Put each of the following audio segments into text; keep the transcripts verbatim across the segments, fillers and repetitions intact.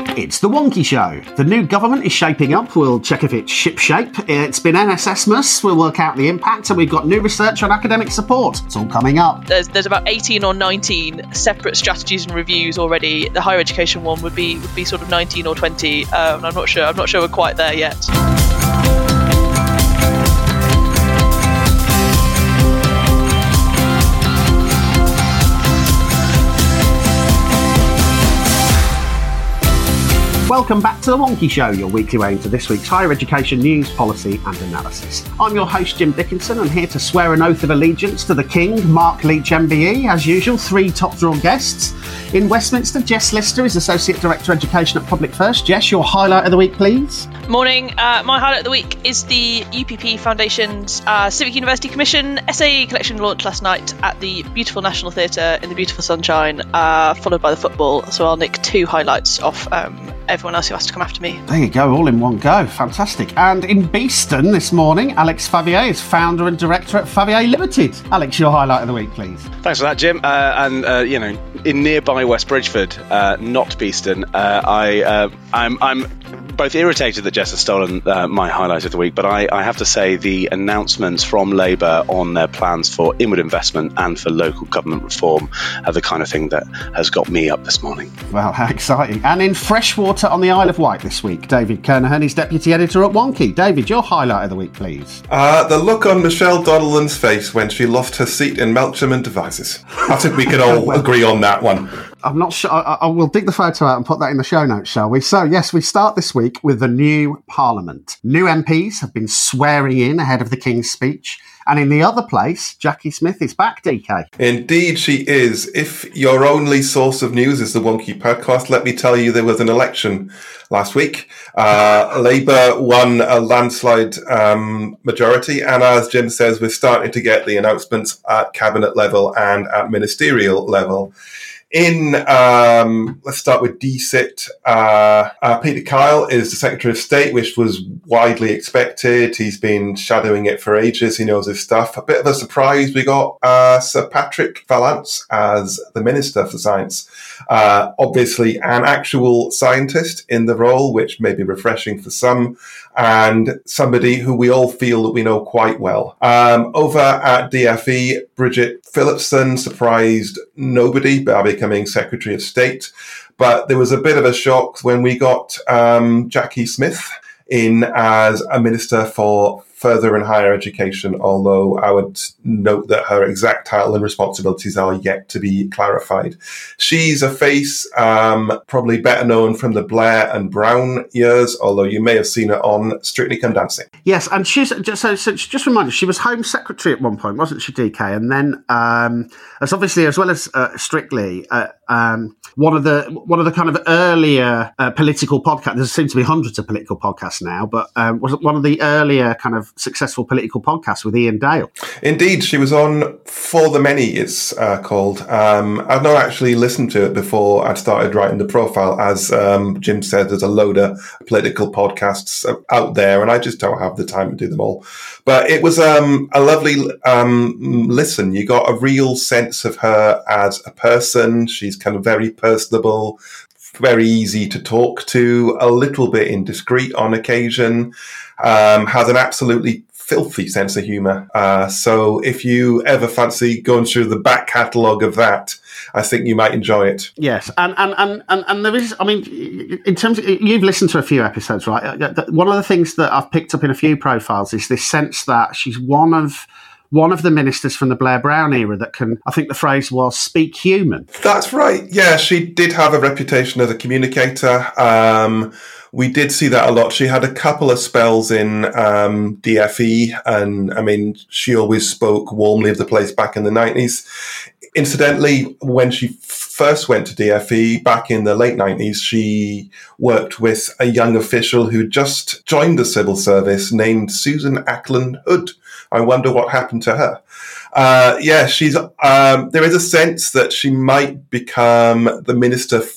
It's The Wonky Show. The new government is shaping up. We'll check if it's shipshape. It's been N S S M U S. We'll work out the impact, and we've got new research on academic support. It's all coming up. There's there's about eighteen or nineteen separate strategies and reviews already. The higher education one would be would be sort of nineteen or twenty. Um, I'm not sure. I'm not sure we're quite there yet. Welcome back to The Wonky Show, your weekly way into this week's higher education news, policy and analysis. I'm your host, Jim Dickinson. I'm here to swear an oath of allegiance to the King, Mark Leach M B E. As usual, three top-drawn guests. In Westminster, Jess Lister is Associate Director Education at Public First. Jess, your highlight of the week, please. Morning. Uh, my highlight of the week is the U P P Foundation's uh, Civic University Commission essay collection launched last night at the beautiful National Theatre in the beautiful sunshine, uh, followed by the football. So I'll nick two highlights off um, everyone else who has to come after me. There you go, all in one go. Fantastic. And in Beeston this morning, Alex Favier is founder and director at Favier Limited. Alex, your highlight of the week, please. Thanks for that, Jim. Uh, and, uh, you know, in nearby West Bridgeford, uh, not Beeston, uh, I, uh, I'm, I'm both irritated that Jess has stolen uh, my highlight of the week, but I, I have to say the announcements from Labour on their plans for inward investment and for local government reform are the kind of thing that has got me up this morning. Well, how exciting. And in Freshwater on the Isle of Wight this week, David Kernahan is Deputy Editor at Wonky. David, your highlight of the week, please. Uh, the look on Michelle Donnellan's face when she lost her seat in Melksham and Devizes. I think we can all agree on that one. I'm not sure. I, I will dig the photo out and put that in the show notes, shall we? So, yes, we start this week with the new Parliament. New M Ps have been swearing in ahead of the King's speech. And in the other place, Jackie Smith is back, D K. Indeed, she is. If your only source of news is the Wonky podcast, let me tell you there was an election last week. Uh, Labour won a landslide um, majority. And as Jim says, we're starting to get the announcements at cabinet level and at ministerial level. In, um, let's start with D C I T. Uh, uh, Peter Kyle is the Secretary of State, which was widely expected. He's been shadowing it for ages. He knows his stuff. A bit of a surprise, we got uh, Sir Patrick Vallance as the Minister for Science. Uh, obviously an actual scientist in the role, which may be refreshing for some, and somebody who we all feel that we know quite well. Um, over at D F E, Bridget Phillipson surprised nobody by becoming Secretary of State, but there was a bit of a shock when we got um, Jackie Smith in as a Minister for Further and Higher Education, although I would note that her exact title and responsibilities are yet to be clarified. She's a face um, probably better known from the Blair and Brown years, although you may have seen her on Strictly Come Dancing. Yes, and she's just, so, so just remind us, she was Home Secretary at one point, wasn't she, D K? And then, um, as obviously, as well as uh, Strictly, uh, um, one of the one of the kind of earlier uh, political podcasts. There seem to be hundreds of political podcasts now, but um, was one of the earlier kind of successful political podcasts with Ian Dale. Indeed, she was on For the Many, it's uh, called. Um, I've not actually listened to it before I'd started writing the profile. As um, Jim said, there's a load of political podcasts out there, and I just don't have the time to do them all. But it was um, a lovely um, listen. You got a real sense of her as a person. She's kind of very personable, very easy to talk to, a little bit indiscreet on occasion, um, has an absolutely filthy sense of humour. Uh, so if you ever fancy going through the back catalogue of that, I think you might enjoy it. Yes, and and, and, and and there is, I mean, in terms of, you've listened to a few episodes, right? One of the things that I've picked up in a few profiles is this sense that she's one of one of the ministers from the Blair Brown era that can, I think the phrase was, speak human. That's right. Yeah, she did have a reputation as a communicator. Um, we did see that a lot. She had a couple of spells in um, D F E, and I mean, she always spoke warmly of the place back in the nineties. Incidentally, when she first went to D F E back in the late nineties, she worked with a young official who just joined the civil service named Susan Ackland Hood. I wonder what happened to her. Uh, yeah, she's. Um, there is a sense that she might become the minister f-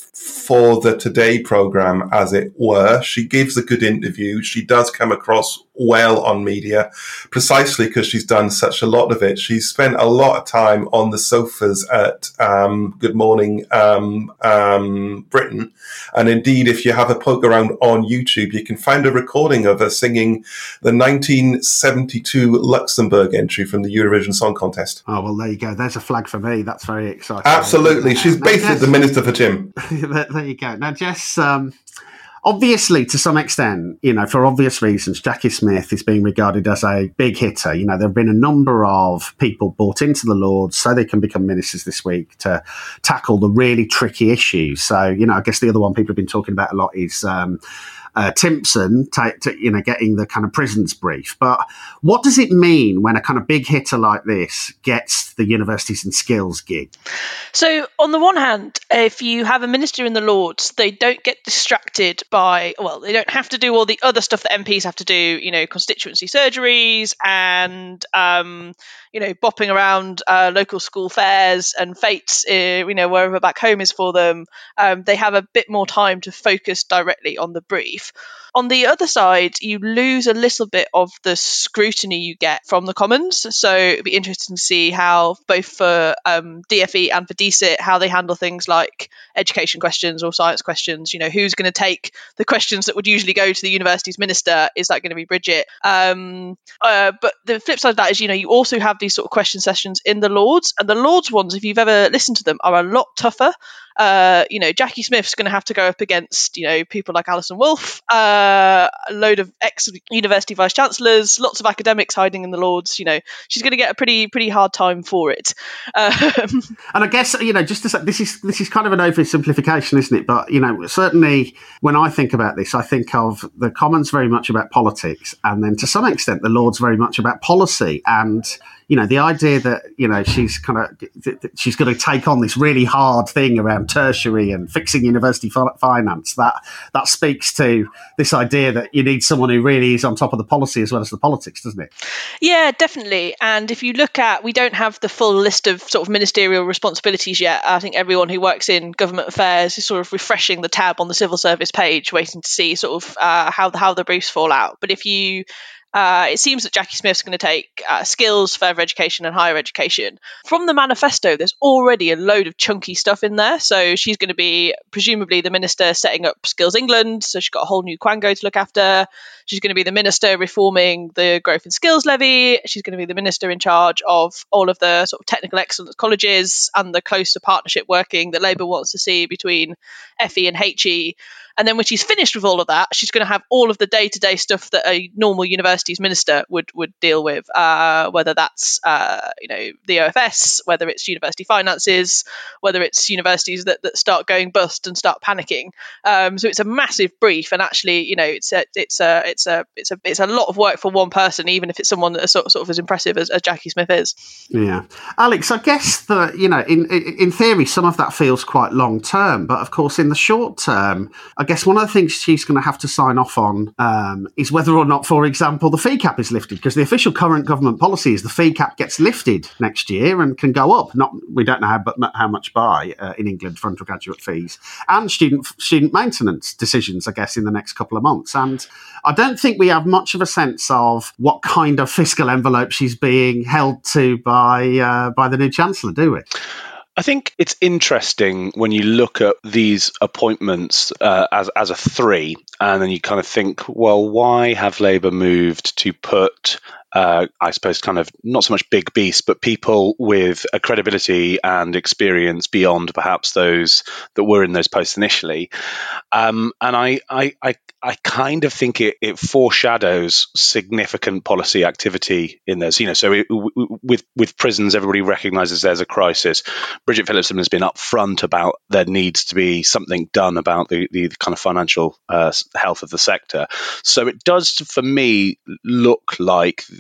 for the Today programme, as it were. She gives a good interview. She does come across well on media, precisely because she's done such a lot of it. She's spent a lot of time on the sofas at um, Good Morning um, um, Britain. And indeed, if you have a poke around on YouTube, you can find a recording of her singing the nineteen seventy-two Luxembourg entry from the Eurovision Song Contest. Oh, well, there you go. There's a flag for me. That's very exciting. Absolutely. She's basically the Minister for Jim. there, there you go. Now, Jess, um, obviously, to some extent, you know, for obvious reasons, Jackie Smith is being regarded as a big hitter. You know, there have been a number of people brought into the Lords so they can become ministers this week to tackle the really tricky issues. So, you know, I guess the other one people have been talking about a lot is um, uh, Timpson, t- t- you know, getting the kind of prisons brief. But what does it mean when a kind of big hitter like this gets the Universities and Skills gig? So, on the one hand, if you have a minister in the Lords, they don't get distracted by, well, they don't have to do all the other stuff that M Ps have to do, you know, constituency surgeries and, um, you know, bopping around uh, local school fairs and fetes, uh, you know, wherever back home is for them. Um, they have a bit more time to focus directly on the brief. On the other side, you lose a little bit of the scrutiny you get from the Commons. So it'd be interesting to see how, both for um, D F E and for D C I T, how they handle things like education questions or science questions. You know, who's going to take the questions that would usually go to the university's minister? Is that going to be Bridget? Um, uh, but the flip side of that is, you know, you also have these sort of question sessions in the Lords, and the Lords ones, if you've ever listened to them, are a lot tougher. Uh, you know, Jackie Smith's going to have to go up against, you know, people like Alison Wolfe, uh, a load of ex-university vice-chancellors, lots of academics hiding in the Lords. You know, she's going to get a pretty pretty hard time for it. Um, and I guess, you know, just to say, this is this is kind of an oversimplification, isn't it? But, you know, certainly when I think about this, I think of the Commons very much about politics, and then to some extent the Lords very much about policy. And, you know, the idea that, you know, she's kind of, she's going to take on this really hard thing around tertiary and fixing university finance, that that speaks to this idea that you need someone who really is on top of the policy as well as the politics, doesn't it? Yeah, definitely. And if you look at, we don't have the full list of sort of ministerial responsibilities yet. I think everyone who works in government affairs is sort of refreshing the tab on the civil service page, waiting to see sort of uh, how the, how the briefs fall out. But if you Uh, it seems that Jackie Smith's going to take uh, skills, further education and higher education. From the manifesto, there's already a load of chunky stuff in there. So she's going to be presumably the minister setting up Skills England. So she's got a whole new Quango to look after. She's going to be the minister reforming the Growth in Skills Levy. She's going to be the minister in charge of all of the sort of technical excellence colleges and the closer partnership working that Labour wants to see between F E and H E. And then when she's finished with all of that, she's going to have all of the day-to-day stuff that a normal universities minister would would deal with, uh, whether that's uh, you know the O F S, whether it's university finances, whether it's universities that, that start going bust and start panicking. Um, so it's a massive brief, and actually, you know, it's a it's a it's a it's a it's a lot of work for one person, even if it's someone that's sort of, sort of as impressive as, as Jackie Smith is. Yeah, Alex, I guess that, you know, in in theory, some of that feels quite long term, but of course, in the short term, I guess one of the things she's going to have to sign off on um, is whether or not, for example, the fee cap is lifted, because the official current government policy is the fee cap gets lifted next year and can go up. Not we don't know how, but how much by uh, in England for undergraduate fees and student student maintenance decisions, I guess, in the next couple of months. And I don't think we have much of a sense of what kind of fiscal envelope she's being held to by uh, by the new Chancellor, do we? I think it's interesting when you look at these appointments uh, as as a three, and then you kind of think, well, why have Labour moved to put, uh, I suppose, kind of not so much big beasts, but people with a credibility and experience beyond perhaps those that were in those posts initially? Um, and I, I, I, I kind of think it, it foreshadows significant policy activity in this. You know, so it, w- with with prisons, everybody recognises there's a crisis. Bridget Phillipson has been upfront about there needs to be something done about the, the kind of financial uh, health of the sector. So it does, for me, look like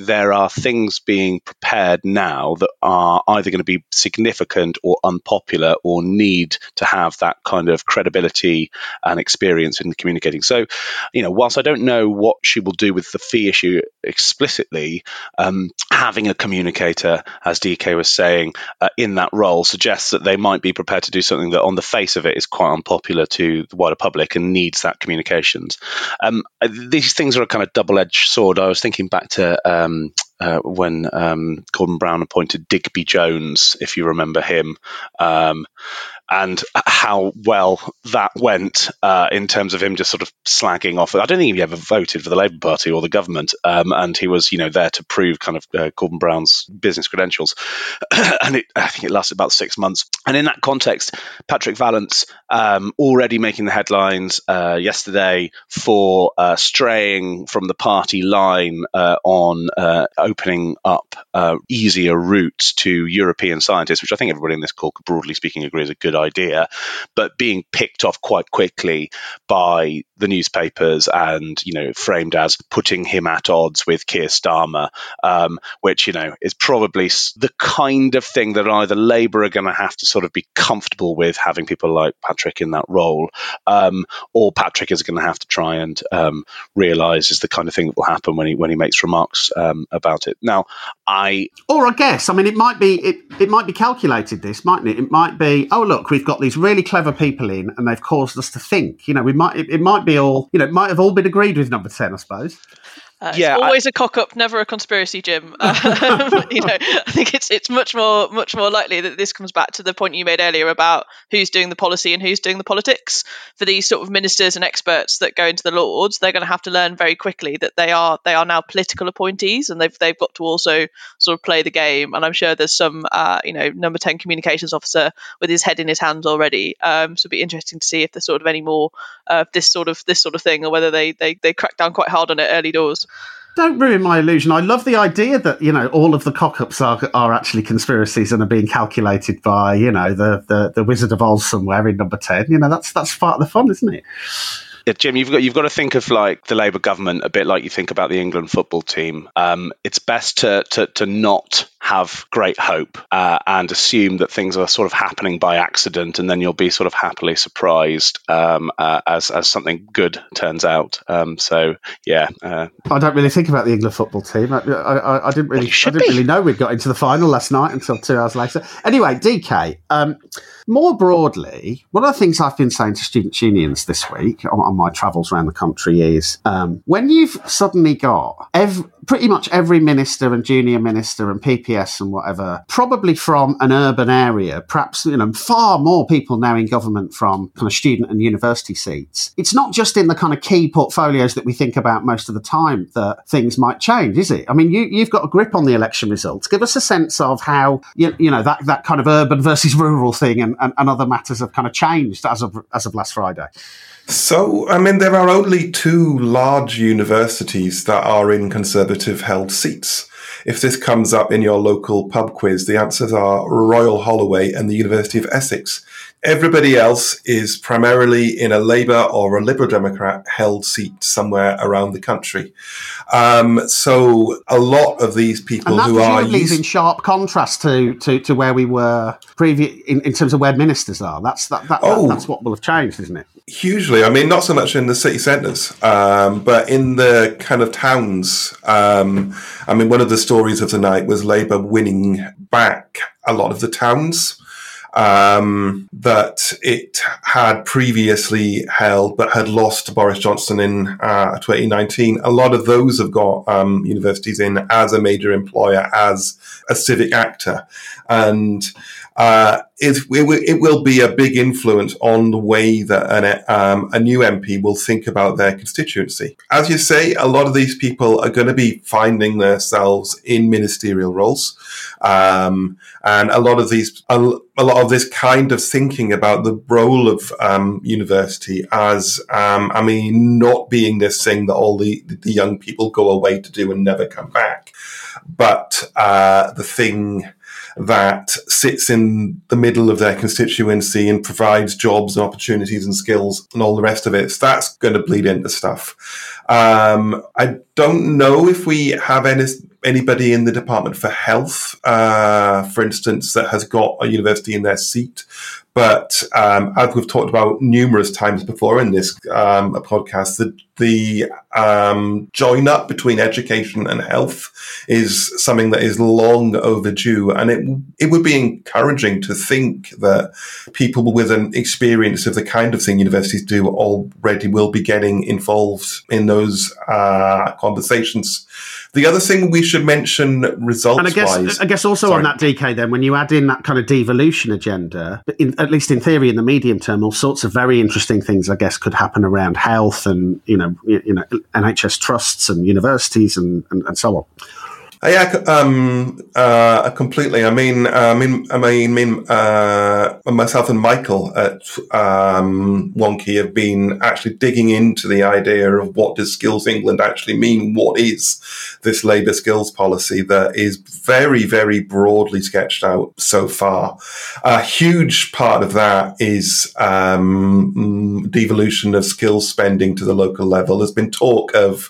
there are things being prepared now that are either going to be significant or unpopular or need to have that kind of credibility and experience in communicating. So, you know, whilst I don't know what she will do with the fee issue explicitly, um, having a communicator, as D K was saying, uh, in that role suggests that they might be prepared to do something that on the face of it is quite unpopular to the wider public and needs that communications. Um, these things are a kind of double-edged sword. I was thinking back to um, uh, when um, Gordon Brown appointed Digby Jones, if you remember him, um, and how well that went uh, in terms of him just sort of slagging off. I don't think he ever voted for the Labour Party or the government, um, and he was, you know, there to prove kind of uh, Gordon Brown's business credentials. and it, I think it lasted about six months. And in that context, Patrick Vallance um, already making the headlines uh, yesterday for uh, straying from the party line uh, on uh, opening up uh, easier routes to European scientists, which I think everybody in this call, broadly speaking, agree is a good idea, but being picked off quite quickly by the newspapers and, you know, framed as putting him at odds with Keir Starmer, um, which, you know, is probably the kind of thing that either Labour are going to have to sort of be comfortable with having people like Patrick in that role, um, or Patrick is going to have to try and um, realise is the kind of thing that will happen when he when he makes remarks um, about it. Now, I or I guess, I mean, it might be it, it might be calculated. This mightn't it? It might be, oh look, we've got these really clever people in, and they've caused us to think. You know, we might it, it might be all, you know, it might have all been agreed with number ten, I suppose. Uh, yeah, it's always I, a cock-up, never a conspiracy, Jim. Um, you know, I think it's it's much more much more likely that this comes back to the point you made earlier about who's doing the policy and who's doing the politics. For these sort of ministers and experts that go into the Lords, they're going to have to learn very quickly that they are they are now political appointees, and they've they've got to also sort of play the game. And I'm sure there's some uh, you know number ten communications officer with his head in his hands already. Um, so it'd be interesting to see if there's sort of any more of uh, this sort of this sort of thing, or whether they they they crack down quite hard on it early doors. Don't ruin my illusion. I love the idea that, you know, all of the cock-ups are are actually conspiracies and are being calculated by, you know, the the, the Wizard of Oz somewhere in number ten. You know, that's that's part of the fun, isn't it? Yeah, Jim, you've got you've got to think of like the Labour government a bit like you think about the England football team. Um, it's best to to to not have great hope uh, and assume that things are sort of happening by accident, and then you'll be sort of happily surprised um, uh, as as something good turns out. Um, so yeah, uh, I don't really think about the England football team. I, I, I didn't really well, I didn't be. really know we'd got into the final last night until two hours later. Anyway, D K. Um, more broadly, one of the things I've been saying to student unions this week on, on my travels around the country is um, when you've suddenly got every, pretty much every minister and junior minister and P P S and whatever, probably from an urban area, perhaps, you know, far more people now in government from kind of student and university seats. It's not just in the kind of key portfolios that we think about most of the time that things might change, is it? I mean, you, you've got a grip on the election results. Give us a sense of how, you, you know, that, that kind of urban versus rural thing and, and, and other matters have kind of changed as of as of last Friday. So, I mean, there are only two large universities that are in Conservative-held seats. If this comes up in your local pub quiz, the answers are Royal Holloway and the University of Essex. Everybody else is primarily in a Labour or a Liberal Democrat held seat somewhere around the country. Um, so a lot of these people and who are presumably is used- in sharp contrast to, to, to where we were previous in, in terms of where ministers are. That's that, that, Oh. that that's what will have changed, isn't it? Hugely. I mean, not so much in the city centres, um, but in the kind of towns. Um, I mean, one of the stories of the night was Labour winning back a lot of the towns um, that it had previously held, but had lost to Boris Johnson in uh, twenty nineteen. A lot of those have got um, universities in as a major employer, as a civic actor. And Uh, it, it will be a big influence on the way that an, um, a new M P will think about their constituency. As you say, a lot of these people are going to be finding themselves in ministerial roles. Um, and a lot of these, a, a lot of this kind of thinking about the role of um, university as, um, I mean, not being this thing that all the, the young people go away to do and never come back, but uh, the thing that sits in the middle of their constituency and provides jobs and opportunities and skills and all the rest of it. So that's going to bleed into stuff. Um, I don't know if we have any anybody in the Department for Health, uh, for instance, that has got a university in their seat. But um, as we've talked about numerous times before in this um, podcast, the, the um, join up between education and health is something that is long overdue. And it it would be encouraging to think that people with an experience of the kind of thing universities do already will be getting involved in those uh, conversations. The other thing we should mention results-wise... And I guess, I guess also sorry. on that, D K, then, when you add in that kind of devolution agenda, in, at least in theory, in the medium term, all sorts of very interesting things, I guess, could happen around health and, you know, you, you know, N H S trusts and universities and, and, and so on. Yeah, um, uh, completely. I mean, I mean, I mean, uh, myself and Michael at um, Wonkhe have been actually digging into the idea of what does Skills England actually mean? What is this Labour skills policy that is very, very broadly sketched out so far? A huge part of that is um, devolution of skills spending to the local level. There's been talk of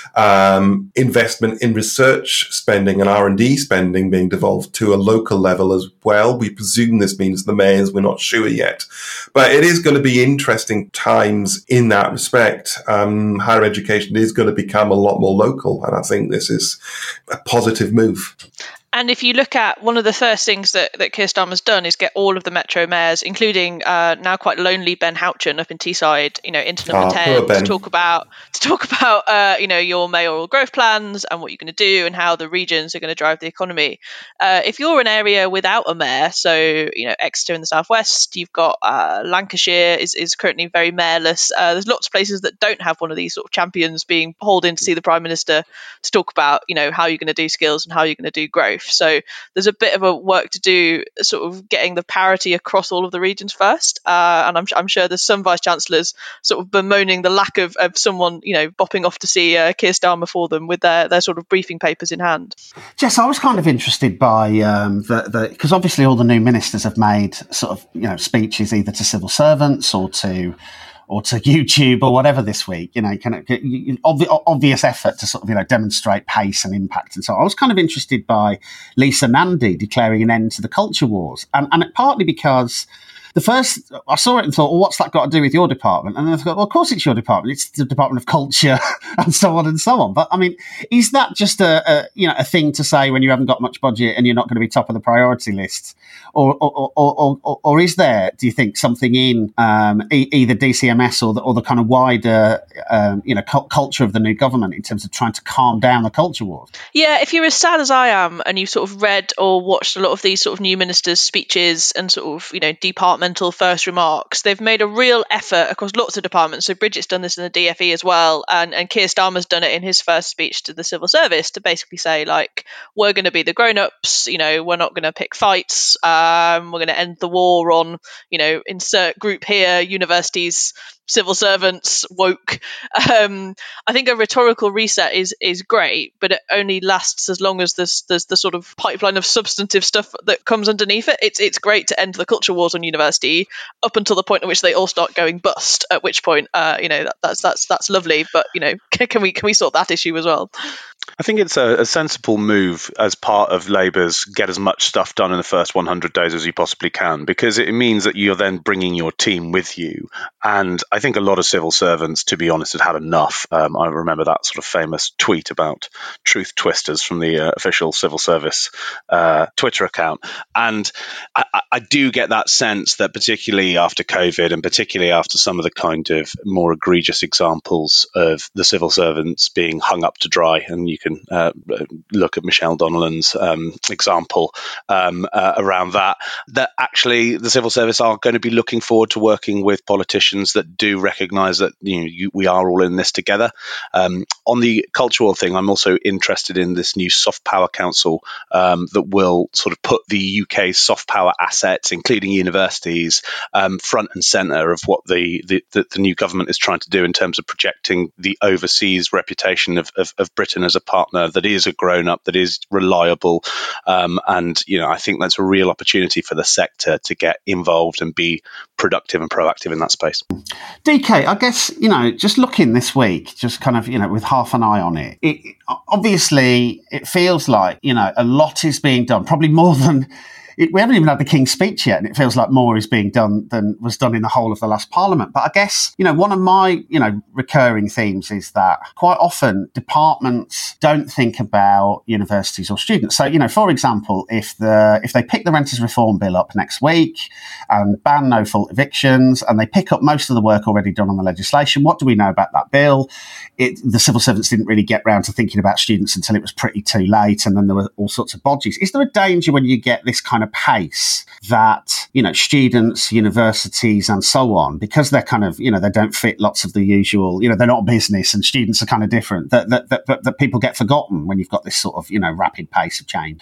um, investment in research spending and R and D spending being devolved to a local level as well. We presume this means the mayors, we're not sure yet. But it is going to be interesting times in that respect. Um, higher education is going to become a lot more local, and I think this is a positive move. And if you look at one of the first things that, that Keir Starmer's done is get all of the Metro mayors, including uh, now quite lonely Ben Houchen up in Teesside, you know, into number oh, ten to talk about to talk about uh, you know, your mayoral growth plans and what you're going to do and how the regions are going to drive the economy. Uh, if you're an area without a mayor, so you know Exeter in the southwest, you've got uh, Lancashire is is currently very mayorless. Uh, there's lots of places that don't have one of these sort of champions being hauled in to see the Prime Minister to talk about, you know, how you're going to do skills and how you're going to do growth. So there's a bit of a work to do, sort of getting the parity across all of the regions first. Uh, and I'm, I'm sure there's some vice chancellors sort of bemoaning the lack of, of someone, you know, bopping off to see uh, Keir Starmer for them with their, their sort of briefing papers in hand. Jess, I was kind of interested by um, the because obviously all the new ministers have made sort of, you know, speeches either to civil servants or to or to YouTube or whatever this week, you know, kind of obvi- obvious effort to sort of, you know, demonstrate pace and impact and so on. I was kind of interested by Lisa Nandy declaring an end to the culture wars. And, and partly because the first, I saw it and thought, well, what's that got to do with your department? And then I thought, well, of course it's your department. It's the Department of Culture and so on and so on. But I mean, is that just a, a you know, a thing to say when you haven't got much budget and you're not going to be top of the priority list? Or, or, or, or, or is there, do you think, something in um, e- either D C M S or the, or the kind of wider, um, you know, cu- culture of the new government in terms of trying to calm down the culture wars? Yeah, if you're as sad as I am and you've sort of read or watched a lot of these sort of new ministers' speeches and sort of, you know, departmental first remarks, they've made a real effort across lots of departments. So Bridget's done this in the D F E as well, and, and Keir Starmer's done it in his first speech to the civil service to basically say, like, we're going to be the grown-ups, you know, we're not going to pick fights, um, we're going to end the war on, you know, insert group here, universities, civil servants, woke. Um, I think a rhetorical reset is is great, but it only lasts as long as there's there's the sort of pipeline of substantive stuff that comes underneath it. It's it's great to end the culture wars on university up until the point at which they all start going bust. At which point, uh, you know, that, that's that's that's lovely. But you know, can, can we can we sort that issue as well? I think it's a, a sensible move as part of Labour's get as much stuff done in the first one hundred days as you possibly can, because it means that you're then bringing your team with you. And I think a lot of civil servants, to be honest, had had enough. Um, I remember that sort of famous tweet about truth twisters from the uh, official civil service uh, Twitter account. And I, I do get that sense that particularly after COVID and particularly after some of the kind of more egregious examples of the civil servants being hung up to dry, and you can uh, look at Michelle Donnellan's um, example um, uh, around that, that actually the civil service are going to be looking forward to working with politicians that do recognise that, you know, you, we are all in this together. Um, on the cultural thing, I'm also interested in this new soft power council um, that will sort of put the U K's soft power assets, including universities, um, front and centre of what the, the, the, the new government is trying to do in terms of projecting the overseas reputation of, of, of Britain as a partner that is a grown-up, that is reliable. Um, and, you know, I think that's a real opportunity for the sector to get involved and be productive and proactive in that space. D K, I guess, you know, just looking this week, just kind of, you know, with half an eye on it, it obviously it feels like, you know, a lot is being done, probably more than... It, we haven't even had the King's speech yet, and it feels like more is being done than was done in the whole of the last Parliament. But I guess, you know, one of my, you know, recurring themes is that quite often departments don't think about universities or students. So, you know, for example, if the if they pick the Renters Reform Bill up next week and ban no-fault evictions, and they pick up most of the work already done on the legislation, what do we know about that bill? It, the civil servants didn't really get round to thinking about students until it was pretty too late, and then there were all sorts of bodges. Is there a danger when you get this kind of pace that, you know, students, universities and so on, because they're kind of, you know, they don't fit lots of the usual, you know, they're not business and students are kind of different, that that, that, that, that people get forgotten when you've got this sort of, you know, rapid pace of change?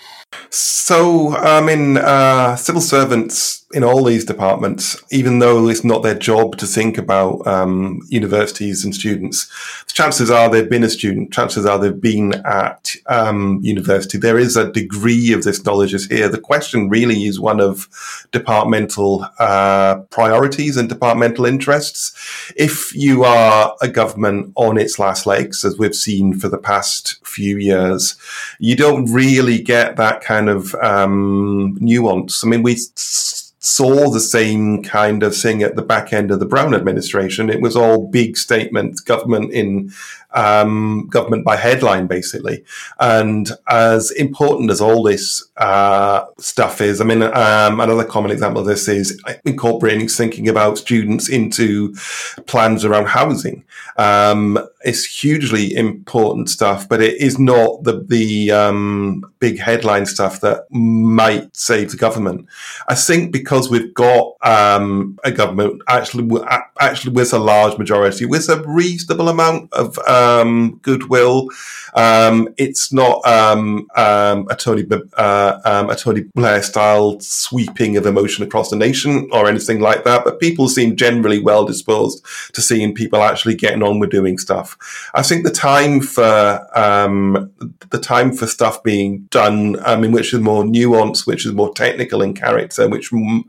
So, I mean, uh, civil servants in all these departments, even though it's not their job to think about um, universities and students, the chances are they've been a student, chances are they've been at um, university. There is a degree of this knowledge is here. The question really is one of departmental uh, priorities and departmental interests. If you are a government on its last legs, as we've seen for the past few years, you don't really get that kind of um, nuance. I mean, we saw the same kind of thing at the back end of the Brown administration. It was all big statements, government in um, government by headline, basically. And as important as all this uh, stuff is, I mean, um, another common example of this is incorporating thinking about students into plans around housing. Um, it's hugely important stuff, but it is not the the um, big headline stuff that might save the government. I think because we've got um, a government actually actually with a large majority, with a reasonable amount of um, goodwill, um, it's not um, um, a Tony uh, um, a Tony Blair style sweeping of emotion across the nation or anything like that. But people seem generally well disposed to seeing people actually getting on with doing stuff. I think the time for um, the time for stuff being done, I mean, which is more nuanced, which is more technical in character, which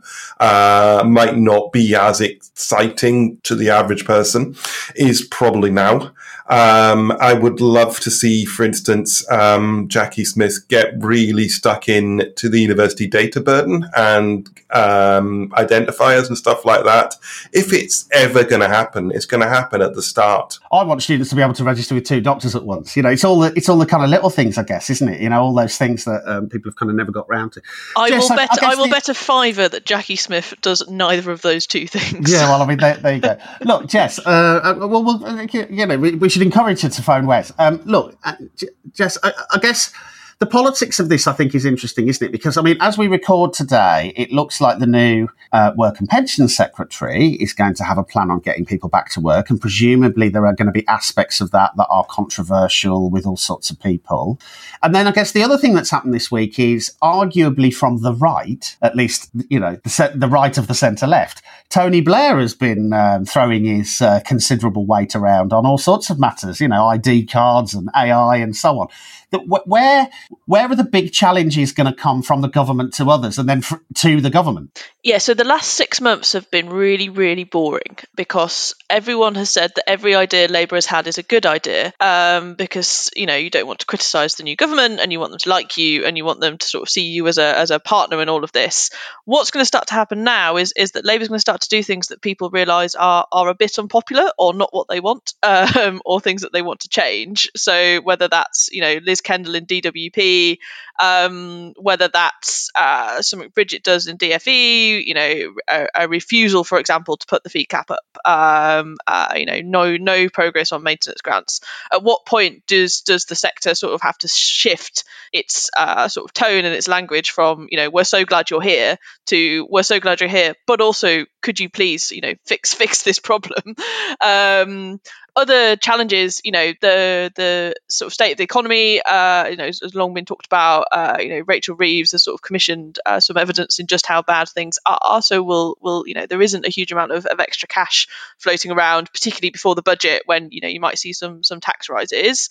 uh, might not be as exciting to the average person, is probably now. Um, I would love to see, for instance, um, Jackie Smith get really stuck in to the university data burden and um, identifiers and stuff like that. If it's ever going to happen, it's going to happen at the start. I want students to be able to register with two doctors at once. You know, it's all the it's all the kind of little things, I guess, isn't it? You know, all those things that um, people have kind of never got round to. I Jess, will bet. I, I will the... bet a fiver that Jackie Smith does neither of those two things. Yeah, well, I mean, there, there you go. Look, Jess. Uh, well, well, you know, we, we should encourage her to phone Wes. Um, look, uh, Jess, I, I guess the politics of this, I think, is interesting, isn't it? Because, I mean, as we record today, it looks like the new uh, Work and Pensions Secretary is going to have a plan on getting people back to work, and presumably there are going to be aspects of that that are controversial with all sorts of people. And then I guess the other thing that's happened this week is arguably from the right, at least, you know, the, the right of the centre-left, Tony Blair has been um, throwing his uh, considerable weight around on all sorts of matters, you know, I D cards and A I and so on. That where where are the big challenges going to come from the government to others and then f- to the government? Yeah, so the last six months have been really, really boring because everyone has said that every idea Labour has had is a good idea um, because, you know, you don't want to criticise the new government and you want them to like you and you want them to sort of see you as a as a partner in all of this. What's going to start to happen now is is that Labour's going to start to do things that people realise are, are a bit unpopular or not what they want um, or things that they want to change. So whether that's, you know, Liz Kendall in D W P, um, whether that's uh, something Bridget does in D F E, you know, a, a refusal, for example, to put the fee cap up, um, uh, you know, no no progress on maintenance grants. At what point does does the sector sort of have to shift its uh, sort of tone and its language from, you know, we're so glad you're here to we're so glad you're here, but also could you please, you know, fix fix this problem? Um, other challenges, you know, the the sort of state of the economy, uh, you know, has long been talked about. Uh, you know, Rachel Reeves has sort of commissioned uh, some evidence in just how bad things are. So we'll, we'll, you know, there isn't a huge amount of, of extra cash floating around, particularly before the budget, when you know you might see some some tax rises.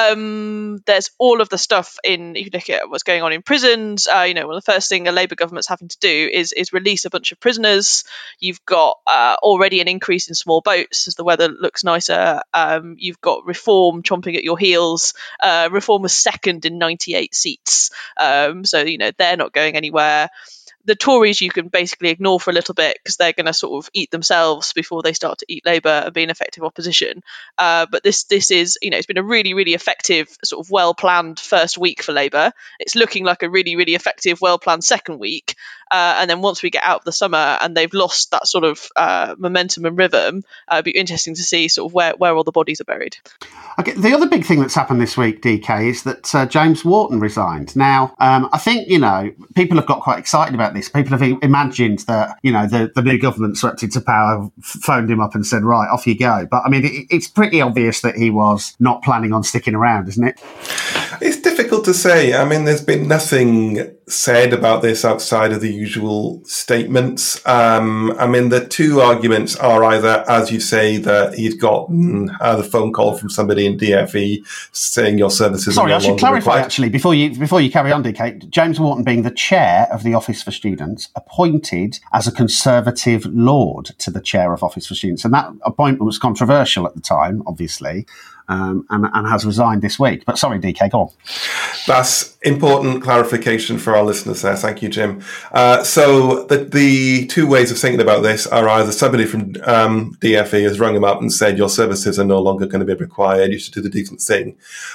Um, there's all of the stuff in. If you look at what's going on in prisons, uh, you know, well, the first thing a Labour government's having to do is is release a bunch of prisoners. You've got uh, already an increase in small boats as the weather looks nicer. Um, you've got Reform chomping at your heels. Uh, Reform was second in ninety-eight seats. Um, so, you know, they're not going anywhere. The Tories you can basically ignore for a little bit because they're going to sort of eat themselves before they start to eat Labour and be an effective opposition. Uh, but this this is, you know, it's been a really, really effective, sort of well-planned first week for Labour. It's looking like a really, really effective, well-planned second week. Uh, and then once we get out of the summer and they've lost that sort of uh, momentum and rhythm, uh, it'd be interesting to see sort of where, where all the bodies are buried. Okay, the other big thing that's happened this week, D K, is that uh, James Wharton resigned. Now, um, I think, you know, people have got quite excited about this. People have imagined that, you know, the, the new government swept into power, phoned him up and said, right, off you go. But, I mean, it, it's pretty obvious that he was not planning on sticking around, isn't it? It's difficult to say. I mean, there's been nothing said about this outside of the usual statements. Um, I mean, the two arguments are either, as you say, that he's gotten uh, the phone call from somebody in D F E saying your services Sorry, are no I should longer clarify, required. actually, before you before you carry on, D K, James Wharton being the chair of the Office for Students, appointed as a Conservative Lord to the chair of Office for Students. And that appointment was controversial at the time, obviously. Um, and, and has resigned this week. But sorry, D K, go on. That's important clarification for our listeners there. Thank you, Jim. Uh, so the, the two ways of thinking about this are either somebody from um, D F E has rung him up and said, your services are no longer going to be required, you should do the decent thing.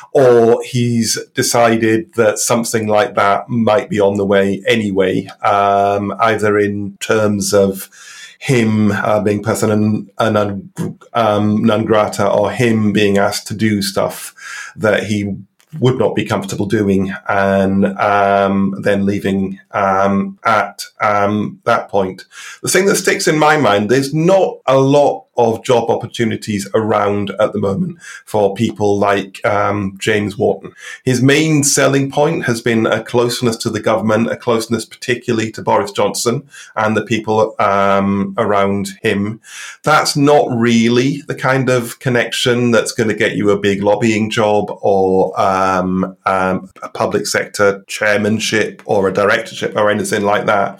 Or he's decided that something like that might be on the way anyway, um, either in terms of him uh, being persona non, um, non grata, or him being asked to do stuff that he would not be comfortable doing, and um, then leaving um, at um, that point. The thing that sticks in my mind, there's not a lot of job opportunities around at the moment for people like um, James Wharton. His main selling point has been a closeness to the government, a closeness particularly to Boris Johnson and the people um, around him. That's not really the kind of connection that's going to get you a big lobbying job or um, um, a public sector chairmanship or a directorship or anything like that.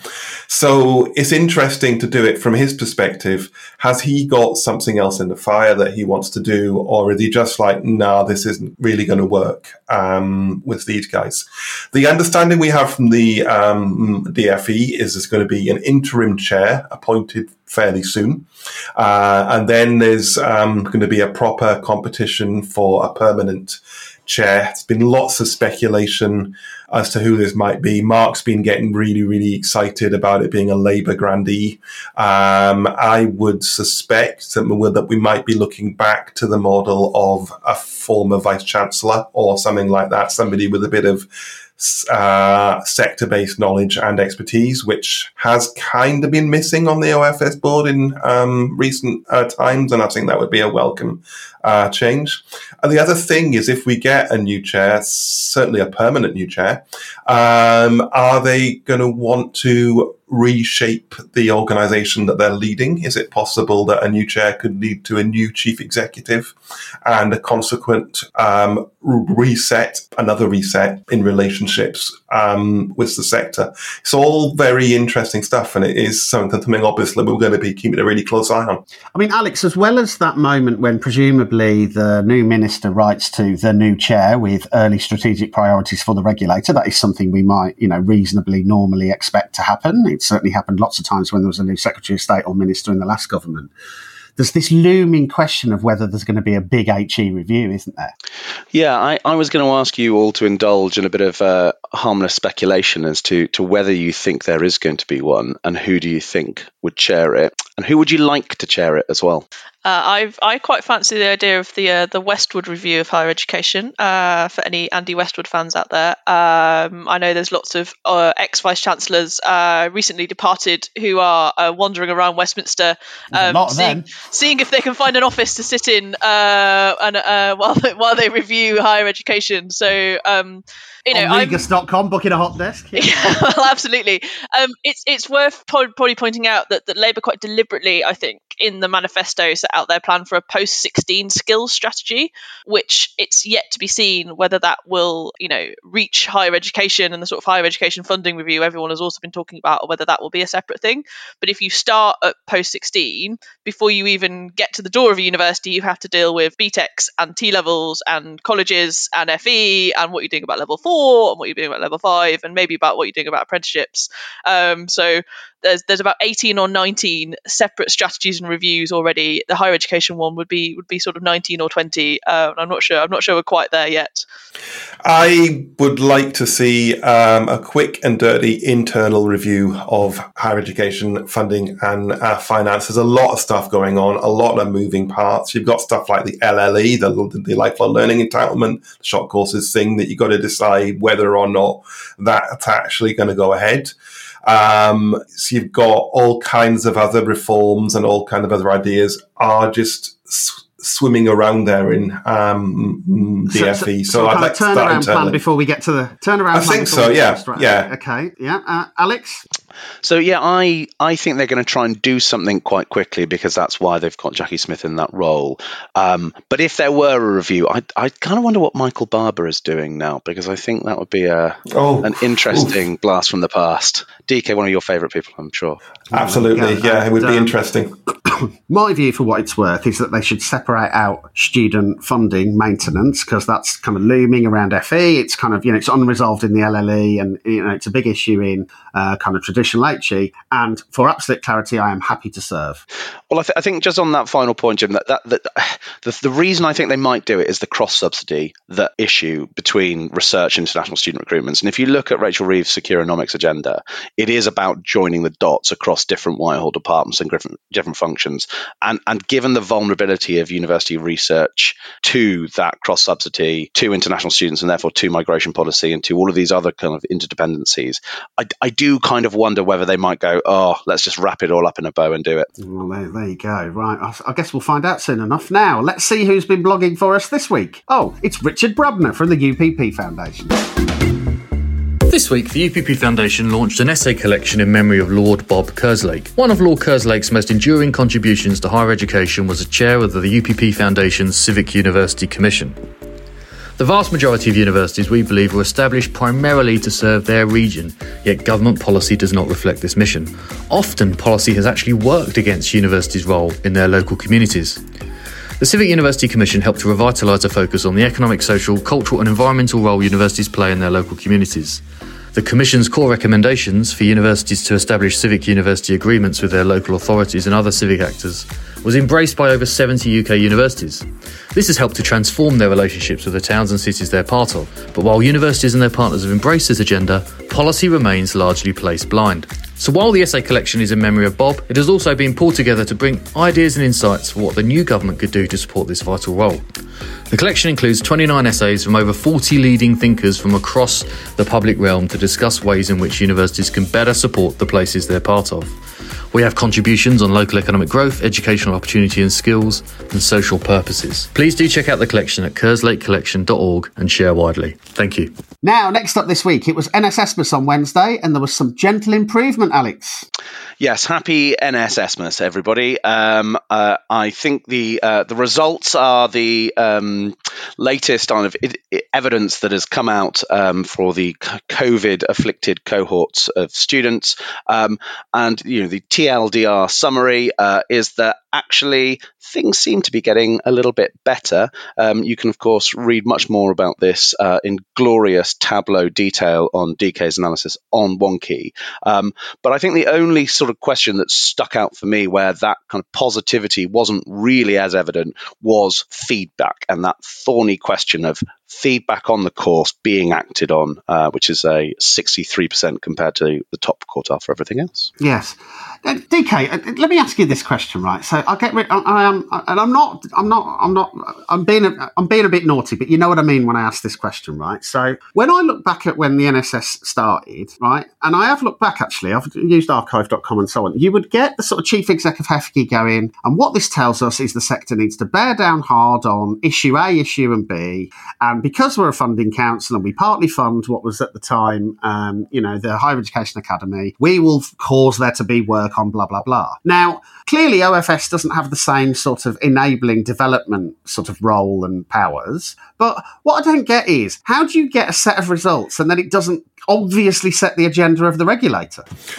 So it's interesting to do it from his perspective. Has he got something else in the fire that he wants to do, or is he just like, nah, this isn't really going to work um, with these guys? The understanding we have from the um, D F E is there's going to be an interim chair appointed fairly soon, uh, and then there's um, going to be a proper competition for a permanent chair. There's been lots of speculation as to who this might be. Mark's been getting really, really excited about it being a Labour grandee. Um, I would suspect that we, that we might be looking back to the model of a former Vice-Chancellor or something like that, somebody with a bit of uh, sector-based knowledge and expertise, which has kind of been missing on the O F S board in um, recent uh, times, and I think that would be a welcome uh, change. And the other thing is, if we get a new chair, certainly a permanent new chair, um, are they going to want to reshape the organisation that they're leading? Is it possible that a new chair could lead to a new chief executive and a consequent um, reset, another reset in relationships um, with the sector? It's all very interesting stuff, and it is something, something obviously we're going to be keeping a really close eye on. I mean, Alex, as well as that moment when presumably the new minister writes to the new chair with early strategic priorities for the regulator, that is something we might, you know, reasonably normally expect to happen. It certainly happened lots of times when there was a new Secretary of State or minister in the last government. There's this looming question of whether there's going to be a big H E review, isn't there? Yeah, I, I was going to ask you all to indulge in a bit of uh, harmless speculation as to, to whether you think there is going to be one and who do you think would chair it. And who would you like to chair it as well? Uh, I've, I quite fancy the idea of the uh, the Westwood review of higher education. Uh, for any Andy Westwood fans out there, um, I know there's lots of uh, ex vice chancellors uh, recently departed who are uh, wandering around Westminster, um, seeing, seeing if they can find an office to sit in uh, and uh, while they, while they review higher education. So. Um, You know, on Regus dot com, booking a hot desk. Yeah, yeah well, absolutely. Um, it's it's worth probably pointing out that, that Labour quite deliberately, I think, in the manifesto set out their plan for a post sixteen skills strategy, which it's yet to be seen whether that will, you know, reach higher education and the sort of higher education funding review everyone has also been talking about, or whether that will be a separate thing. But if you start at post sixteen, before you even get to the door of a university, you have to deal with B TECs and T-levels and colleges and F E and what you're doing about level four and what you're doing about level five and maybe about what you're doing about apprenticeships. Um, so there's there's about eighteen or nineteen separate strategies and reviews already. The higher education one would be would be sort of nineteen or twenty. Uh, I'm not sure. I'm not sure we're quite there yet. I would like to see um, a quick and dirty internal review of higher education funding and uh, finance. There's a lot of stuff going on, a lot of moving parts. You've got stuff like the L L E, the, the lifelong learning entitlement, the short courses thing that you've got to decide whether or not that's actually going to go ahead. Um, so you've got all kinds of other reforms and all kinds of other ideas are just sw- swimming around there in um, D F E. So, so, so I'd like to start turnaround internally. plan before we get to the turnaround. I plan think so. Yeah. Right. Yeah. Okay. Yeah. Uh, Alex. So, yeah, I, I think they're going to try and do something quite quickly because that's why they've got Jackie Smith in that role. Um, but if there were a review, I I kind of wonder what Michael Barber is doing now, because I think that would be a oh, an interesting oof. blast from the past. D K, one of your favourite people, I'm sure. Absolutely, yeah, yeah it would um, be interesting. My view, for what it's worth, is that they should separate out student funding maintenance, because that's kind of looming around F E. It's kind of, you know, it's unresolved in the L L E, and, you know, it's a big issue in uh, kind of traditional H E. And for absolute clarity, I am happy to serve. Well, I, th- I think just on that final point, Jim, that, that, that the, the reason I think they might do it is the cross-subsidy, that issue between research and international student recruitments. And if you look at Rachel Reeves' Securonomics agenda, it is about joining the dots across different Whitehall departments and different, different functions. And, and given the vulnerability of university research to that cross-subsidy, to international students, and therefore to migration policy and to all of these other kind of interdependencies, I, I do kind of wonder whether they might go, oh, let's just wrap it all up in a bow and do it. Well, there, there you go. Right. I, I guess we'll find out soon enough. Now, let's see who's been blogging for us this week. Oh, it's Richard Brubner from the U P P Foundation. This week, the U P P Foundation launched an essay collection in memory of Lord Bob Kerslake. One of Lord Kerslake's most enduring contributions to higher education was as chair of the U P P Foundation's Civic University Commission. The vast majority of universities, we believe, were established primarily to serve their region, yet government policy does not reflect this mission. Often, policy has actually worked against universities' role in their local communities. The Civic University Commission helped to revitalise a focus on the economic, social, cultural and environmental role universities play in their local communities. The Commission's core recommendations for universities to establish civic university agreements with their local authorities and other civic actors was embraced by over seventy U K universities. This has helped to transform their relationships with the towns and cities they're part of. But while universities and their partners have embraced this agenda, policy remains largely placed blind. So while the essay collection is in memory of Bob, it has also been pulled together to bring ideas and insights for what the new government could do to support this vital role. The collection includes twenty-nine essays from over forty leading thinkers from across the public realm to discuss ways in which universities can better support the places they're part of. We have contributions on local economic growth, educational opportunity and skills, and social purposes. Please do check out the collection at kerslake collection dot org and share widely. Thank you. Now, next up this week, it was N S Esmus on Wednesday, and there was some gentle improvement, Alex. Yes, happy N S Esmus, everybody. Um, uh, I think the uh, the results are the um, latest kind of it, it, evidence that has come out um, for the COVID-afflicted cohorts of students, um, and you know the T L D R summary uh, is that actually things seem to be getting a little bit better. Um, you can, of course, read much more about this uh, in glorious tableau detail on D K's analysis on Wonky. Um, but I think the only sort of question that stuck out for me where that kind of positivity wasn't really as evident was feedback, and that thorny question of feedback on the course being acted on, uh, which is a sixty-three percent compared to the top quartile for everything else. Yes. Uh, D K, uh, let me ask you this question, right? So I get rid, I, I am, and I'm not, I'm not, I'm not, I'm being, a, I'm being a bit naughty, but you know what I mean when I ask this question, right? So when I look back at when the N S S started, right, and I have looked back actually, I've used archive dot com and so on, you would get the sort of chief exec of H E F C I going, and what this tells us is the sector needs to bear down hard on issue A, issue and B, and because we're a funding council and we partly fund what was at the time, um, you know, the Higher Education Academy, we will cause there to be work on blah, blah, blah. Now, clearly O F S doesn't have the same sort of enabling development sort of role and powers, but what I don't get is, how do you get a set of results and then it doesn't obviously set the agenda of the regulator?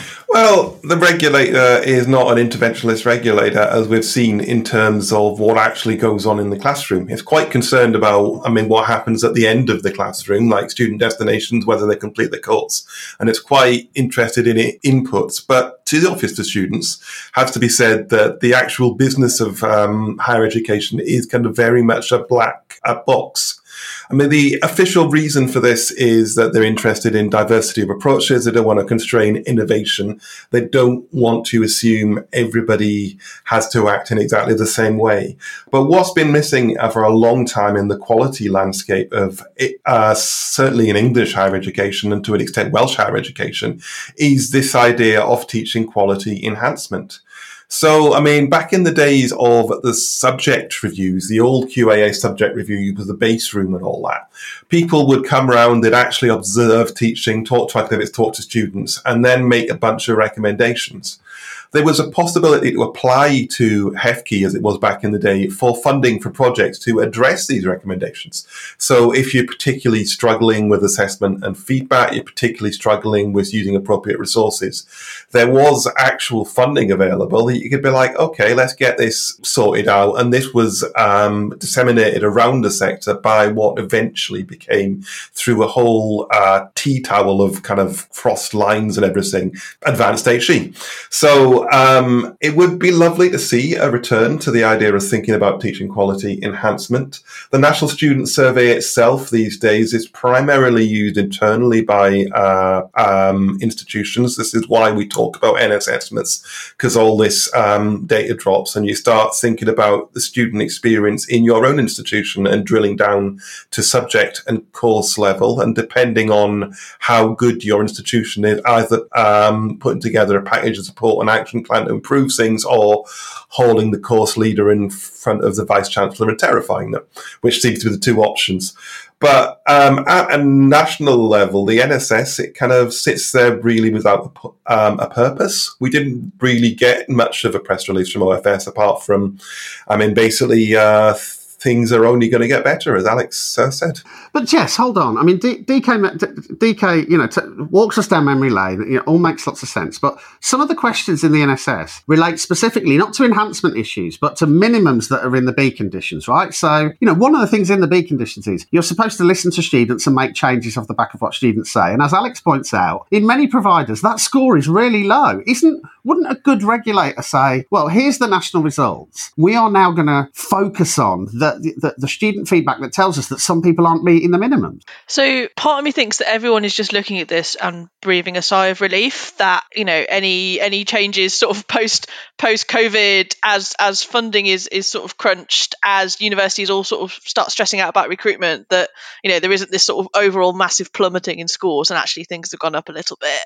Well, the regulator is not an interventionist regulator, as we've seen in terms of what actually goes on in the classroom. It's quite concerned about, I mean, what happens at the end of the classroom, like student destinations, whether they complete the course. And it's quite interested in it, inputs. But to the office to students, has to be said that the actual business of um, higher education is kind of very much a black a box. I mean, the official reason for this is that they're interested in diversity of approaches. They don't want to constrain innovation. They don't want to assume everybody has to act in exactly the same way. But what's been missing for a long time in the quality landscape of, uh, certainly in English higher education and to an extent Welsh higher education, is this idea of teaching quality enhancement. So, I mean, back in the days of the subject reviews, the old Q A A subject review with the base room and all that, people would come around, they'd actually observe teaching, talk to academics, talk to students, and then make a bunch of recommendations. There was a possibility to apply to H E F C I, as it was back in the day, for funding for projects to address these recommendations. So if you're particularly struggling with assessment and feedback, you're particularly struggling with using appropriate resources, there was actual funding available. You could be like, okay, let's get this sorted out. And this was um, disseminated around the sector by what eventually became, through a whole uh, tea towel of kind of crossed lines and everything, Advanced H E. So Um, it would be lovely to see a return to the idea of thinking about teaching quality enhancement. The National Student Survey itself these days is primarily used internally by uh, um, institutions. This is why we talk about N S estimates, because all this um, data drops and you start thinking about the student experience in your own institution and drilling down to subject and course level. And depending on how good your institution is, either um, putting together a package of support and action plan to improve things, or holding the course leader in front of the vice chancellor and terrifying them, which seems to be the two options. But um, at a national level, the N S S, it kind of sits there really without um, a purpose. We didn't really get much of a press release from O F S apart from, I mean, basically uh, things are only going to get better, as Alex uh, said. But Jess, hold on. I mean, D- DK, D K, you know, t- walks us down memory lane. It you know, all makes lots of sense. But some of the questions in the N S S relate specifically not to enhancement issues, but to minimums that are in the B conditions, right? So, you know, one of the things in the B conditions is you're supposed to listen to students and make changes off the back of what students say. And as Alex points out, in many providers, that score is really low. Isn't wouldn't a good regulator say, well, here's the national results. We are now going to focus on the, the the student feedback that tells us that some people aren't meeting the minimums? So part of me thinks that everyone is just looking at this and breathing a sigh of relief that, you know, any any changes sort of post post COVID as as funding is is sort of crunched, as universities all sort of start stressing out about recruitment, that, you know, there isn't this sort of overall massive plummeting in scores and actually things have gone up a little bit.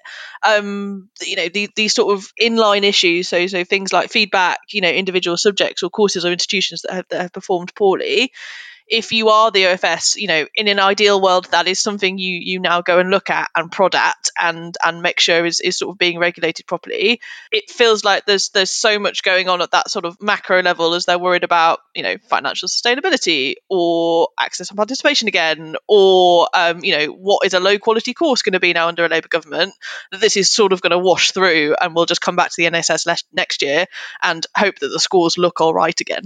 Um, you know, the, these sort of inline issues, so so things like feedback, you know, individual subjects or courses or institutions that have that have performed poorly. If you are the O F S, you know, in an ideal world, that is something you you now go and look at and prod at and and make sure is, is sort of being regulated properly. It feels like there's there's so much going on at that sort of macro level, as they're worried about, you know, financial sustainability or access and participation again, or um, you know, what is a low quality course going to be now under a Labour government, that this is sort of going to wash through and we'll just come back to the N S S le- next year and hope that the scores look all right again.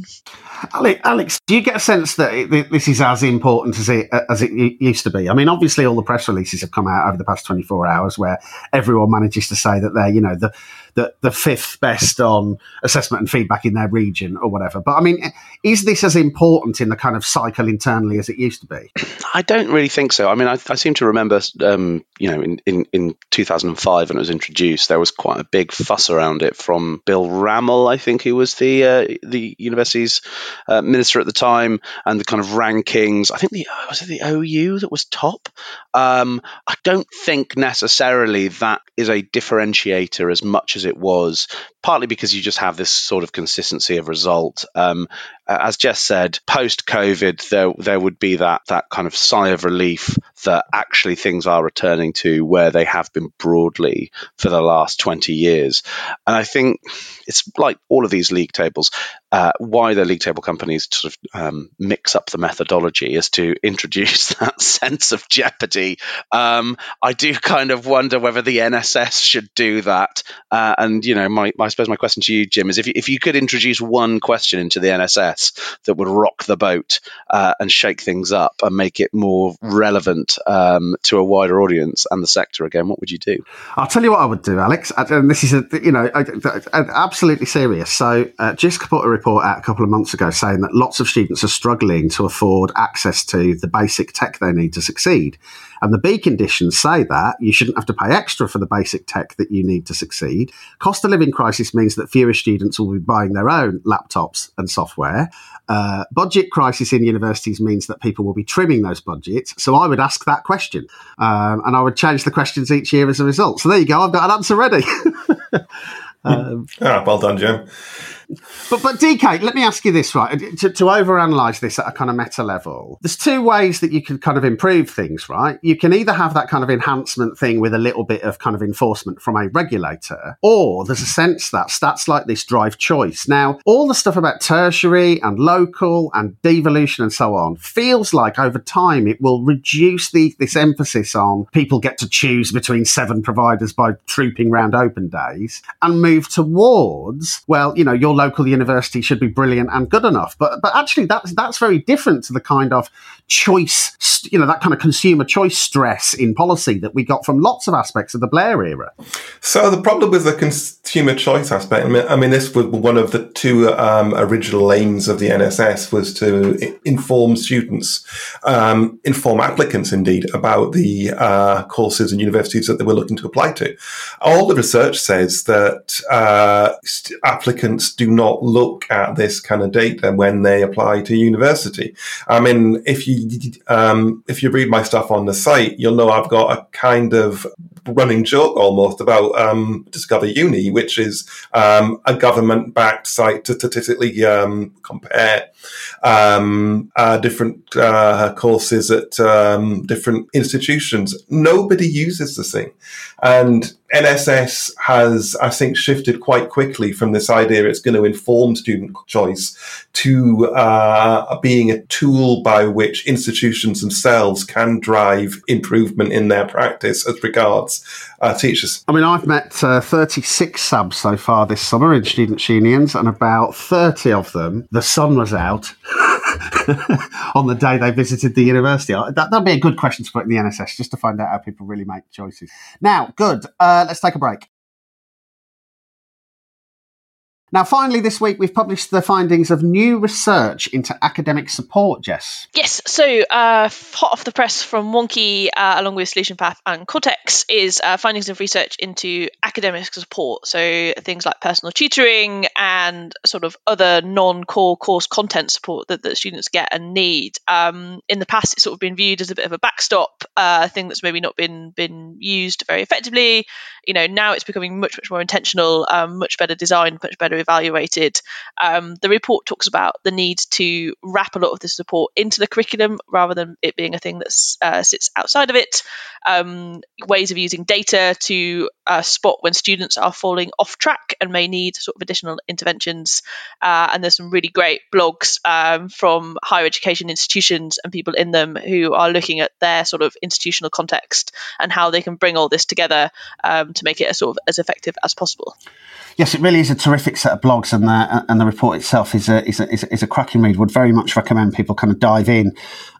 Alex, do you get a sense that it, this is as important as it as it used to be? I mean, obviously, all the press releases have come out over the past twenty-four hours where everyone manages to say that they're, you know, the the, the fifth best on assessment and feedback in their region or whatever. But I mean, is this as important in the kind of cycle internally as it used to be? I don't really think so. I mean, I, I seem to remember, um, you know, in, in, in two thousand five when it was introduced, there was quite a big fuss around it from Bill Rammell, I think, who was the uh, the university's uh, minister at the time, and the kind of rankings. I think the was it the O U that was top. Um, I don't think necessarily that is a differentiator as much as it was, partly because you just have this sort of consistency of result. Um, as Jess said, post-COVID, there there would be that that kind of sigh of relief that actually things are returning to where they have been broadly for the last twenty years. And I think it's like all of these league tables, uh, why the league table companies sort of um, mix up the methodology is to introduce that sense of jeopardy. Um, I do kind of wonder whether the N S S should do that. Uh, and, you know, my, my I suppose my question to you, Jim, is if you, if you could introduce one question into the N S S that would rock the boat uh, and shake things up and make it more relevant um, to a wider audience and the sector again, what would you do? I'll tell you what I would do, Alex. And this is, a, you know, absolutely serious. So uh, J I S C put a report out a couple of months ago saying that lots of students are struggling to afford access to the basic tech they need to succeed. And the B conditions say that you shouldn't have to pay extra for the basic tech that you need to succeed. Cost of living crisis means that fewer students will be buying their own laptops and software. Uh, budget crisis in universities means that people will be trimming those budgets. So I would ask that question, um, and I would change the questions each year as a result. So there you go. I've got an answer ready. um, ah, well done, Jim. But, but D K, let me ask you this, right? To, to overanalyze this at a kind of meta level, there's two ways that you can kind of improve things, right? You can either have that kind of enhancement thing with a little bit of kind of enforcement from a regulator, or there's a sense that stats like this drive choice. Now, all the stuff about tertiary and local and devolution and so on feels like over time it will reduce the this emphasis on people get to choose between seven providers by trooping round open days and move towards, well, you know, your local university should be brilliant and good enough. But but actually, that's that's very different to the kind of choice, you know, that kind of consumer choice stress in policy that we got from lots of aspects of the Blair era. So the problem with the consumer choice aspect, I mean, I mean this was one of the two um, original aims of the N S S was to inform students, um, inform applicants, indeed, about the uh, courses and universities that they were looking to apply to. All the research says that uh, applicants do not look at this kind of data when they apply to university. I mean, if you um, if you read my stuff on the site, you'll know I've got a kind of running joke almost about um, Discover Uni, which is um, a government-backed site to statistically um, compare um, uh, different uh, courses at um, different institutions. Nobody uses the thing. And N S S has, I think, shifted quite quickly from this idea it's going to inform student choice to uh, being a tool by which institutions themselves can drive improvement in their practice as regards uh, teachers. I mean, I've met uh, thirty-six subs so far this summer in student unions, and about thirty of them, the sun was out on the day they visited the university. That, that'd be a good question to put in the N S S, just to find out how people really make choices. Now, good. Uh, let's take a break. Now, finally, this week, we've published the findings of new research into academic support, Jess. Yes, so uh, hot off the press from Wonky, uh, along with Solution Path and Cortex, is uh, findings of research into academic support. So things like personal tutoring and sort of other non-core course content support that, that students get and need. Um, in the past, it's sort of been viewed as a bit of a backstop, uh, thing that's maybe not been been used very effectively. You know, now it's becoming much, much more intentional, um, much better designed, much better evaluated. Um, the report talks about the need to wrap a lot of this support into the curriculum rather than it being a thing that uh, sits outside of it. Um, ways of using data to uh, spot when students are falling off track and may need sort of additional interventions. Uh, and there's some really great blogs um, from higher education institutions and people in them who are looking at their sort of institutional context and how they can bring all this together um, to make it as sort of as effective as possible. Yes, it really is a terrific set of blogs, and the and the report itself is a is a, is a, is a cracking read. Would very much recommend people kind of dive in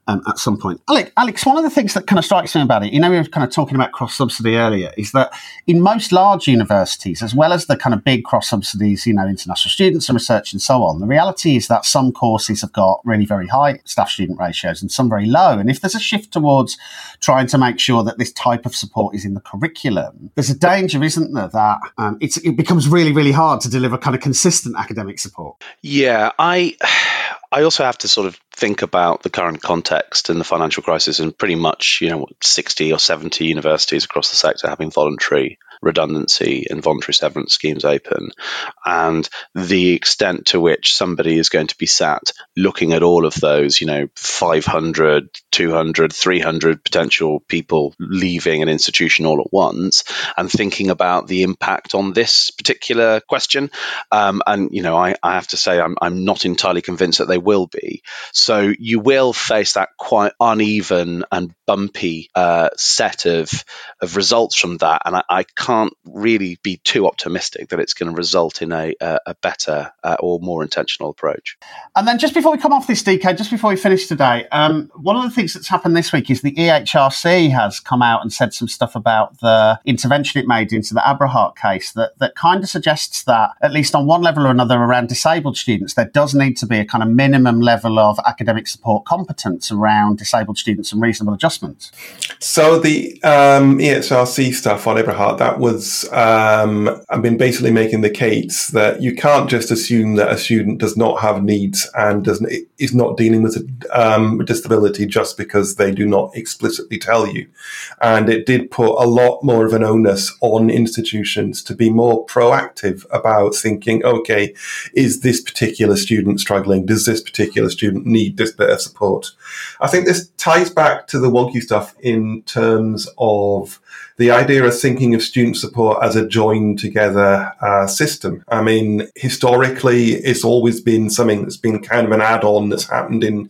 um, at some point. Alex, Alex, one of the things that kind of strikes me about it, you know, we were kind of talking about cross-subsidy earlier, is that in most large universities, as well as the kind of big cross-subsidies, you know, international students and research and so on, the reality is that some courses have got really very high staff-student ratios and some very low. And if there's a shift towards trying to make sure that this type of support is in the curriculum, there's a danger, isn't there, that um, it's, it becomes really, really hard to deliver kind of consistent academic support. Yeah, I I also have to sort of think about the current context and the financial crisis, and pretty much, you know, sixty or seventy universities across the sector having voluntary redundancy and voluntary severance schemes open, and the extent to which somebody is going to be sat looking at all of those, you know, five hundred, two hundred, three hundred potential people leaving an institution all at once and thinking about the impact on this particular question. Um, and, you know, I, I have to say I'm, I'm not entirely convinced that they will be. So you will face that quite uneven and bumpy uh, set of, of results from that. And I, I can't really be too optimistic that it's going to result in a, a, a better uh, or more intentional approach. And then just before we come off this, D K, just before we finish today, um, one of the things that's happened this week is the E H R C has come out and said some stuff about the intervention it made into the Abrahart case that, that kind of suggests that, at least on one level or another, around disabled students, there does need to be a kind of minimum level of academic support competence around disabled students and reasonable adjustments. So the um, E H R C stuff on Abrahart, that was, um, I've been basically making the case that you can't just assume that a student does not have needs and doesn't is not dealing with a um, disability just because they do not explicitly tell you. And it did put a lot more of an onus on institutions to be more proactive about thinking, okay, is this particular student struggling? Does this particular student need this bit of support? I think this ties back to the wonky stuff in terms of the idea of thinking of student support as a joined together uh, system. I mean, historically, it's always been something that's been kind of an add-on that's happened in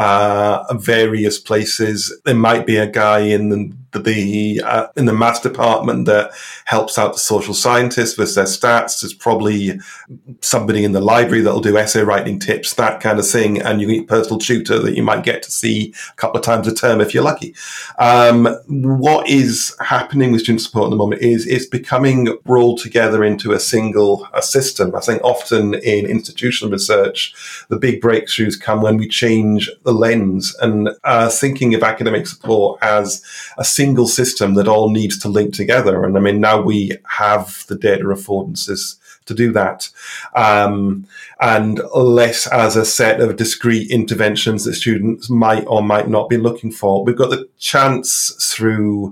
uh, various places. There might be a guy in the the uh, in the maths department that helps out the social scientists with their stats. There's probably somebody in the library that'll do essay writing tips, that kind of thing, and you get a personal tutor that you might get to see a couple of times a term if you're lucky. Um, what is happening with student support at the moment is it's becoming rolled together into a single a system. I think often in institutional research, the big breakthroughs come when we change the lens and uh, thinking of academic support as a single system that all needs to link together. And I mean, now we have the data affordances to do that, um, and less as a set of discrete interventions that students might or might not be looking for. We've got the chance through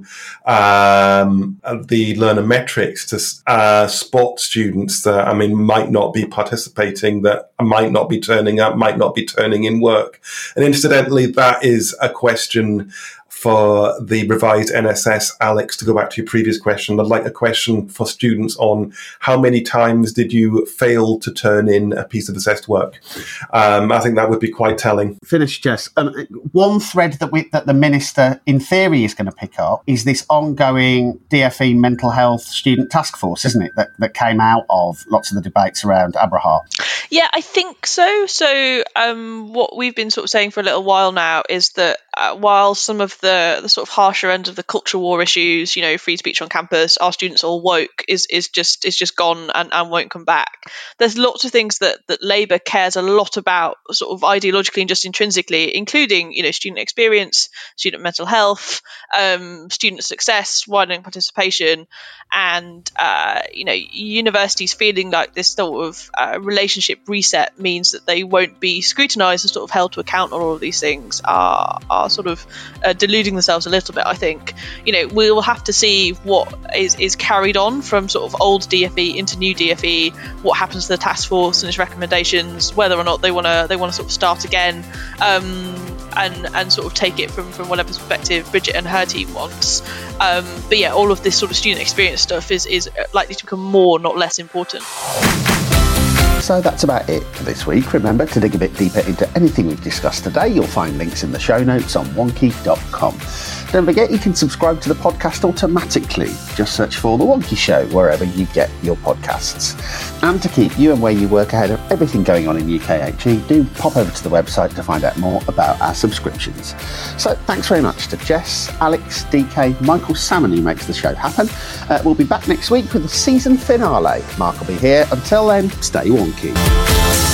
um, the learner metrics to uh, spot students that, I mean, might not be participating, that might not be turning up, might not be turning in work. And incidentally, that is a question for the revised N S S. Alex, to go back to your previous question, I'd like a question for students on how many times did you fail to turn in a piece of assessed work? Um, I think that would be quite telling. Finish, Jess. Um, one thread that we, that the Minister, in theory, is going to pick up is this ongoing D F E mental health student task force, isn't it, that, that came out of lots of the debates around Abrahart? Yeah, I think so. So um, what we've been sort of saying for a little while now is that uh, while some of the, the sort of harsher end of the culture war issues, you know, free speech on campus, our students all woke, is is just is just gone and, and won't come back. There's lots of things that, that Labour cares a lot about, sort of ideologically and just intrinsically, including, you know, student experience, student mental health, um, student success, widening participation, and uh, you know, universities feeling like this sort of uh, relationship reset means that they won't be scrutinised and sort of held to account on all of these things are are sort of uh, deluding themselves a little bit. I think, you know, we'll have to see what is, is carried on from sort of old D F E into new D F E, what happens to the task force and its recommendations, whether or not they want to they want to sort of start again, um, and and sort of take it from from whatever perspective Bridget and her team wants. Um, but yeah, all of this sort of student experience stuff is is likely to become more, not less important. So that's about it for this week. Remember to dig a bit deeper into anything we've discussed today. You'll find links in the show notes on wonky dot com. Don't forget you can subscribe to the podcast automatically. Just search for The Wonky Show wherever you get your podcasts. And to keep you and where you work ahead of everything going on in U K H E, do pop over to the website to find out more about our subscriptions. So thanks very much to Jess, Alex, D K, Michael Salmon who makes the show happen. Uh, we'll be back next week with the season finale. Mark will be here. Until then, stay wonky.